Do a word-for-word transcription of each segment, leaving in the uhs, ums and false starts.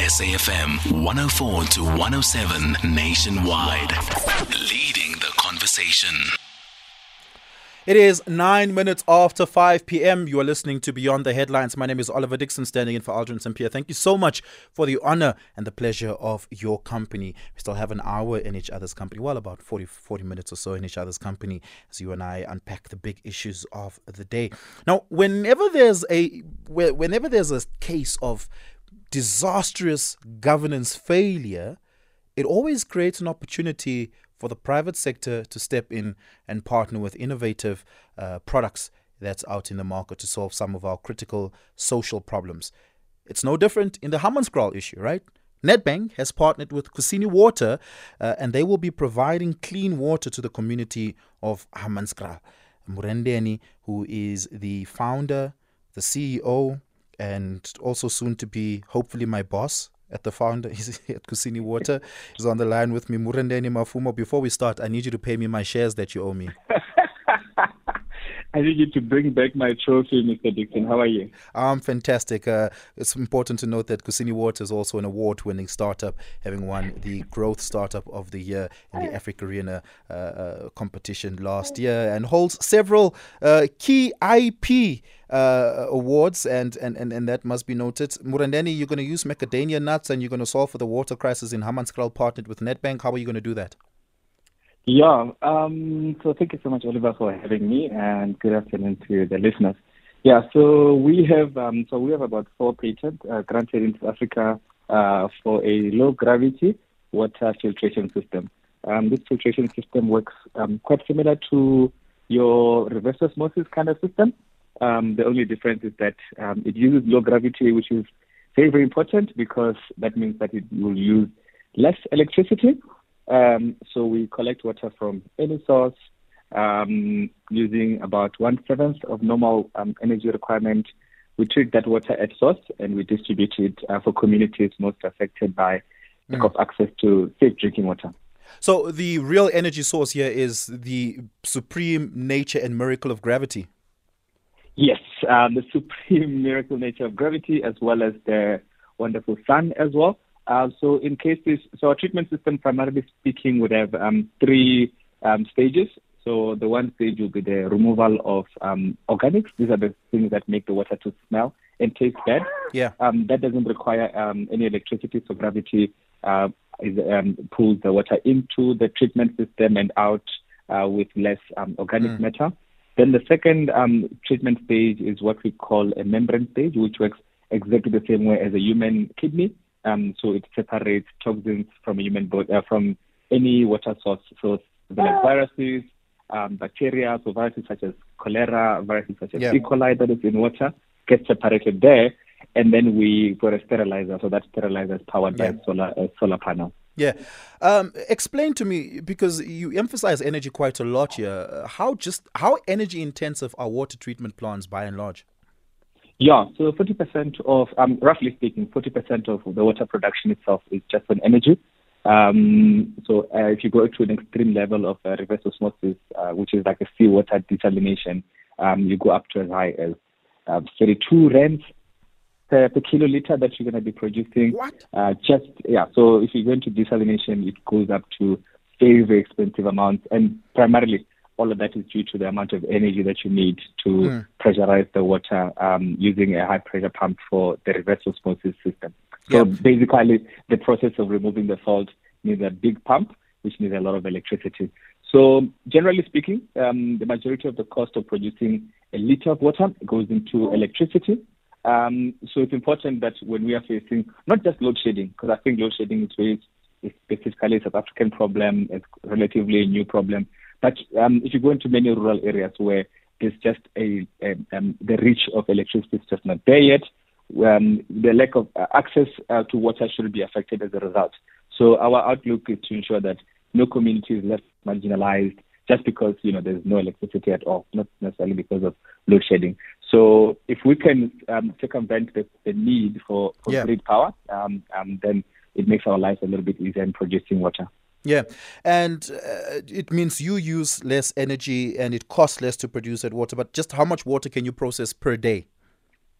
S A F M one oh four to one oh seven nationwide. Leading the conversation. It is nine minutes after five p.m. You are listening to Beyond the Headlines. My name is Oliver Dixon, standing in for Aldrin Saint Pierre. Thank you so much for the honor and the pleasure of your company. We still have an hour in each other's company, well, about forty, forty minutes or so in each other's company, as you and I unpack the big issues of the day. Now, whenever there's a whenever there's a case of disastrous governance failure, it always creates an opportunity for the private sector to step in and partner with innovative uh, products that's out in the market to solve some of our critical social problems. It's no different in the Hammanskraal issue, right? Nedbank has partnered with Kusini Water uh, and they will be providing clean water to the community of Hammanskraal. Murendeni, who is the founder, the C E O, and also soon to be, hopefully, my boss at the founder, he's at Kusini Water, is on the line with me. Murendeni Mafumo, before we start, I need you to pay me my shares that you owe me. I need you to bring back my trophy, Mister Dixon. How are you? I'm fantastic. Uh, it's important to note that Kusini Water is also an award-winning startup, having won the Growth Startup of the Year in the Africa Arena uh, uh, competition last year, and holds several uh, key I P uh, awards, and, and, and, and that must be noted. Murendeni, you're going to use macadamia nuts and you're going to solve for the water crisis in Hammanskraal, partnered with Nedbank. How are you going to do that? Yeah, um, so thank you so much, Oliver, for having me, and good afternoon to the listeners. Yeah, so we have um, so we have about four patents uh, granted in South Africa uh, for a low gravity water filtration system. Um, this filtration system works um, quite similar to your reverse osmosis kind of system. Um, the only difference is that um, it uses low gravity, which is very, very important because that means that it will use less electricity. Um, so we collect water from any source um, using about one-seventh of normal um, energy requirement. We treat that water at source and we distribute it uh, for communities most affected by lack mm. of access to safe drinking water. So the real energy source here is the supreme nature and miracle of gravity. Yes, um, the supreme miracle nature of gravity, as well as the wonderful sun as well. Uh, so in cases, so our treatment system, primarily speaking, would have um, three um, stages. So the one stage will be the removal of um, organics. These are the things that make the water to smell and taste bad. Yeah. Um, that doesn't require um, any electricity, so gravity uh, is, um, pulls the water into the treatment system and out uh, with less um, organic mm. matter. Then the second um, treatment stage is what we call a membrane stage, which works exactly the same way as a human kidney. Um, so it separates toxins from a human body, uh, from any water source. So like viruses, um, bacteria, so viruses such as cholera, viruses such as yeah. E. coli that is in water, get separated there, and then we put a sterilizer. So that sterilizer is powered yeah. by a solar a solar panel. Yeah. Um, explain to me, because you emphasize energy quite a lot here. How just how energy intensive are water treatment plants by and large? Yeah, so forty percent of, um, roughly speaking, forty percent of the water production itself is just on energy. Um, so uh, if you go to an extreme level of uh, reverse osmosis, uh, which is like a seawater desalination, um, you go up to as high as uh, thirty-two rands per, per kiloliter that you're going to be producing. What? Uh, just, yeah, so if you go into desalination, it goes up to very, very expensive amounts, and primarily all of that is due to the amount of energy that you need to mm. pressurize the water um, using a high-pressure pump for the reverse osmosis system. So yep. basically, the process of removing the salt needs a big pump, which needs a lot of electricity. So generally speaking, um, the majority of the cost of producing a liter of water goes into electricity. Um, so it's important that when we are facing not just load shedding, because I think load shedding is very specifically a South African problem, it's relatively a new problem. But um, if you go into many rural areas where there's just a, a um, the reach of electricity is just not there yet, um, the lack of uh, access uh, to water should be affected as a result. So our outlook is to ensure that no community is left marginalized just because you know there's no electricity at all, not necessarily because of load shedding. So if we can um, circumvent the, the need for, for yeah. grid power, um, um, then it makes our lives a little bit easier in producing water. Yeah, and uh, it means you use less energy and it costs less to produce that water. But just how much water can you process per day?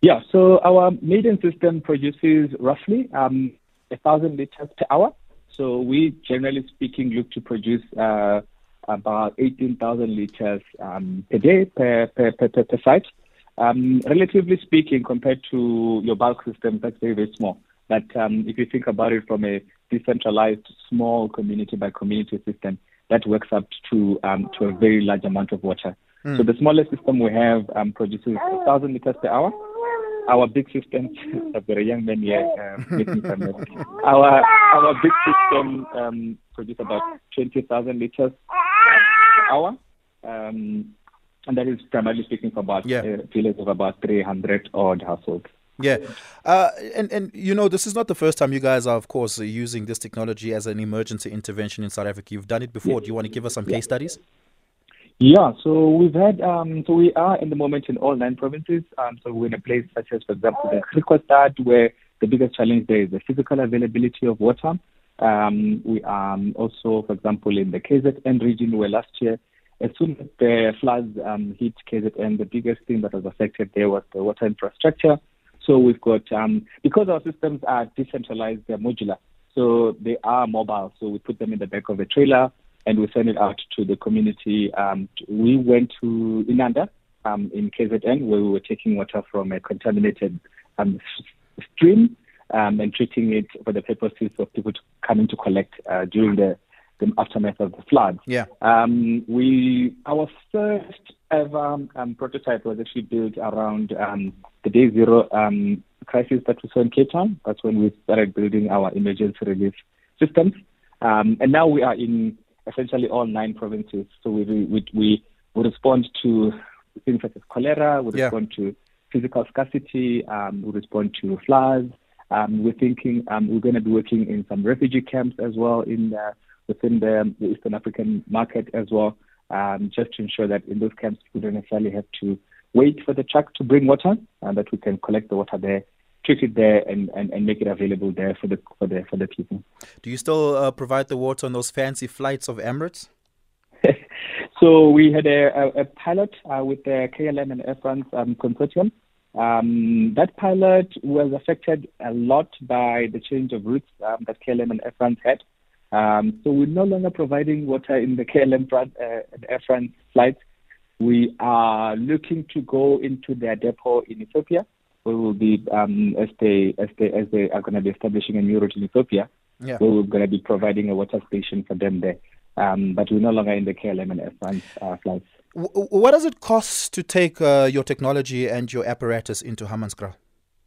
Yeah, so our maiden system produces roughly um, one thousand liters per hour. So we, generally speaking, look to produce uh, about eighteen thousand liters um, per day per, per, per, per, per site. Um, relatively speaking, compared to your bulk system, that's very, very small. But um, if you think about it from a decentralized, small community by community system, that works up to um, to a very large amount of water. Mm. So the smallest system we have um, produces one thousand liters per hour. Our big systems, I've got a young man here um, making some noise. Our, our big system um, produces about twenty thousand liters per hour. Um, and that is primarily speaking for about yeah. a village of about three hundred odd households. Yeah. Uh, and, and, you know, this is not the first time you guys are, of course, using this technology as an emergency intervention in South Africa. You've done it before. Yeah. Do you want to give us some yeah. case studies? Yeah, so we've had, um, so we are in the moment in all nine provinces. Um, so we're in a place such as, for example, the Griquastad, where the biggest challenge there is the physical availability of water. Um, we are also, for example, in the K Z N region, where last year, as soon as the floods um, hit K Z N, the biggest thing that was affected there was the water infrastructure. So we've got, um, because our systems are decentralized, they're modular, so they are mobile. So we put them in the back of a trailer, and we send it out to the community. Um, we went to Inanda um, in K Z N, where we were taking water from a contaminated um, stream um, and treating it for the purposes of people to coming to collect uh, during the, the aftermath of the flood. Yeah. Um, we our first ever um, prototype was actually built around um, the day zero um, crisis that we saw in Cape Town. That's when we started building our emergency relief systems, um, and now we are in essentially all nine provinces. So we we we, we respond to things such as cholera, we yeah. respond to physical scarcity, um, we respond to floods. Um, we're thinking um, we're going to be working in some refugee camps as well in the, within the, the Eastern African market as well, um, just to ensure that in those camps we don't necessarily have to wait for the truck to bring water, and that we can collect the water there, treat it there, and, and, and make it available there for the for the for the people. Do you still uh, provide the water on those fancy flights of Emirates? So we had a, a, a pilot uh, with the K L M and Air France um, consortium. Um, that pilot was affected a lot by the change of routes um, that K L M and Air France had. Um, so we're no longer providing water in the K L M uh, and Air France flights. We are looking to go into their depot in Ethiopia. We will be, um, as they as they as they are going to be establishing a new route in Ethiopia, yeah. we're going to be providing a water station for them there. Um, but we're no longer in the K L M and Air France uh, flights. W- what does it cost to take uh, your technology and your apparatus into Hammanskraal?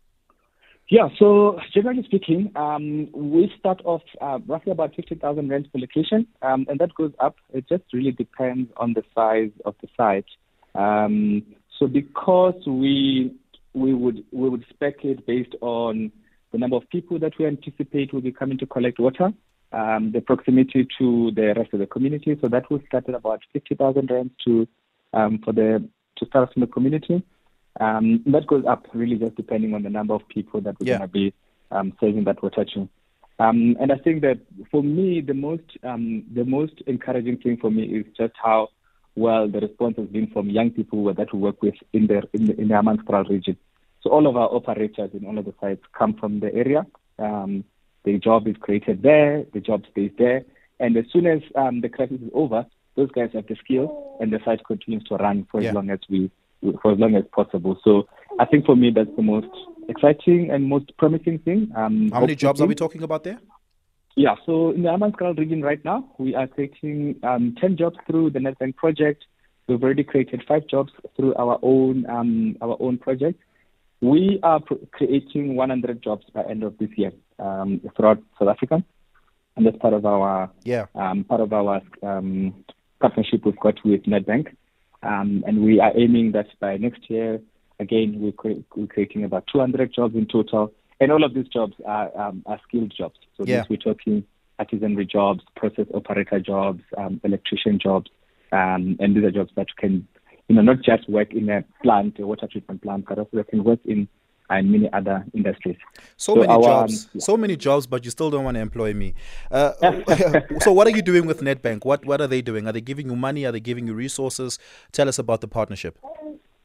Yeah, so generally speaking, um, we start off uh, roughly about fifty thousand rand per location, um, and that goes up. It just really depends on the size of the site. Um, so because we we would we would spec it based on the number of people that we anticipate will be coming to collect water, um, the proximity to the rest of the community. So that will start at about fifty thousand rand to um, for the to start from the community. Um, that goes up really just depending on the number of people that we're yeah. going to be um, serving that water to. Um, and I think that for me, the most um, the most encouraging thing for me is just how well the response has been from young people that we work with in the in the, in the Hammanskraal region. So all of our operators in all of the sites come from the area. Um, the job is created there, the job stays there, and as soon as um, the crisis is over, those guys have the skill, and the site continues to run for yeah. as long as we. for as long as possible. So I think for me that's the most exciting and most promising thing. Um, How many jobs are we talking about there? Yeah, so in the Hammanskraal region right now, we are creating um, ten jobs through the Nedbank project. We've already created five jobs through our own um, our own project. We are pr- creating one hundred jobs by end of this year um, throughout South Africa, and that's part of our yeah um, part of our um, partnership we've got with Nedbank. Um, and we are aiming that by next year, again, we're, cre- we're creating about two hundred jobs in total. And all of these jobs are, um, are skilled jobs. So yeah. this, we're talking artisanry jobs, process operator jobs, um, electrician jobs. Um, and these are jobs that can, you know, not just work in a plant, a water treatment plant, but also they can work in and many other industries. So, so many our, jobs, um, yeah. so many jobs, but you still don't want to employ me. Uh, so what are you doing with Nedbank? What what are they doing? Are they giving you money? Are they giving you resources? Tell us about the partnership.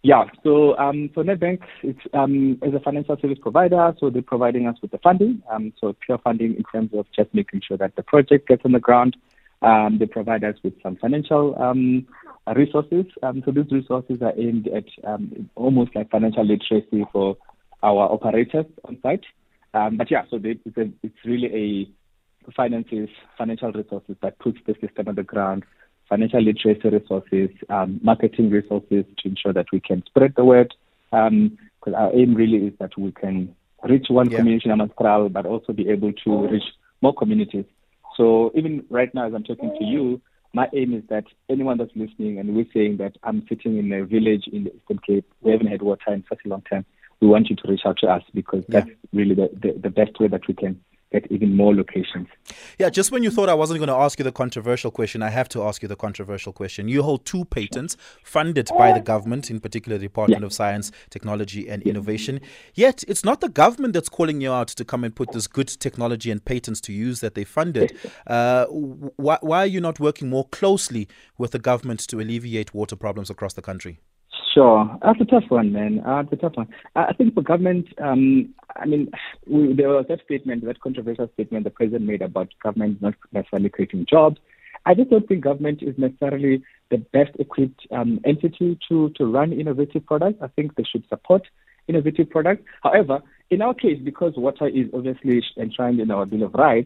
Yeah, so um, so Nedbank it's, um, is a financial service provider, so they're providing us with the funding, um, so pure funding in terms of just making sure that the project gets on the ground. Um, they provide us with some financial um, resources. Um, so these resources are aimed at um, almost like financial literacy for our operators on site. Um, but yeah, so they, it's, a, it's really a finances, financial resources that puts the system on the ground, financial literacy resources, um, marketing resources to ensure that we can spread the word. Because um, our aim really is that we can reach one yeah. community in Hammanskraal, but also be able to reach more communities. So even right now, as I'm talking to you, my aim is that anyone that's listening and we're saying that I'm sitting in a village in the Eastern Cape, we haven't had water in such a long time, we want you to reach out to us because yeah. that's really the, the, the best way that we can get even more locations. Yeah, just when you thought I wasn't going to ask you the controversial question, I have to ask you the controversial question. You hold two patents funded by the government, in particular the Department yeah. of Science, Technology and yeah. Innovation. Yet it's not the government that's calling you out to come and put this good technology and patents to use that they funded. Uh, why, why are you not working more closely with the government to alleviate water problems across the country? Sure. That's a tough one, man. Uh, that's a tough one. I think for government, um, I mean, we, there was that statement, that controversial statement the president made about government not necessarily creating jobs. I just don't think government is necessarily the best equipped um, entity to, to run innovative products. I think they should support innovative products. However, in our case, because water is obviously enshrined in our Bill of Rights,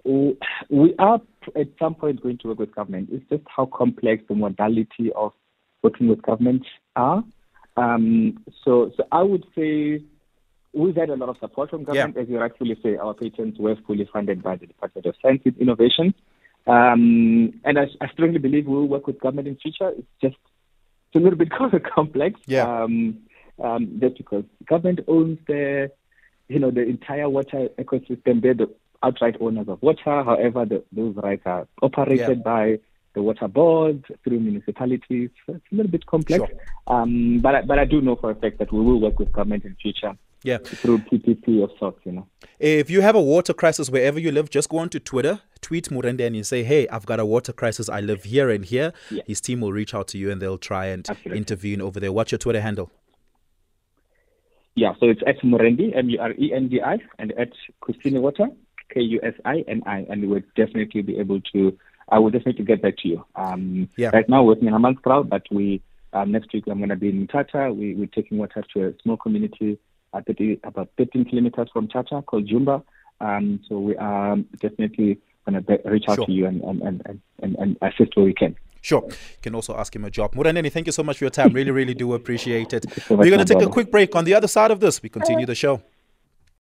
we are at some point going to work with government. It's just how complex the modality of working with government are. Um, so, so I would say we've had a lot of support from government. Yeah. As you rightfully say, our patents were fully funded by the Department of Science and Innovation. Um, and I, I strongly believe we'll work with government in future. It's just it's a little bit complex. Yeah. Um, um, just because government owns the, you know, the entire water ecosystem. They're the outright owners of water. However, the, those rights are operated yeah. by the water board, through municipalities. So it's a little bit complex. Sure. Um, but, I, but I do know for a fact that we will work with government in future. Yeah. Through P P P of sorts, you know. If you have a water crisis wherever you live, just go on to Twitter, tweet Murende and you say, hey, I've got a water crisis. I live here and here. Yeah. His team will reach out to you and they'll try and Absolutely. intervene over there. What's your Twitter handle? Yeah, so it's at Murendi, M U R E N D I, and at Kusini Water, K U S I N I, and we'll definitely be able to I will definitely get back to you. Um, yeah. Right now, working in Hammanskraal, but we um, next week I'm going to be in Tata. We, we're taking water to a small community at thirty, about thirteen kilometers from Tata called Jumba. Um, so we are definitely going to reach out sure. to you and, and, and, and, and assist where we can. Sure. You can also ask him a job. Muraneni, thank you so much for your time. Really, really do appreciate it. We're going to take a quick break. On the other side of this, we continue the show.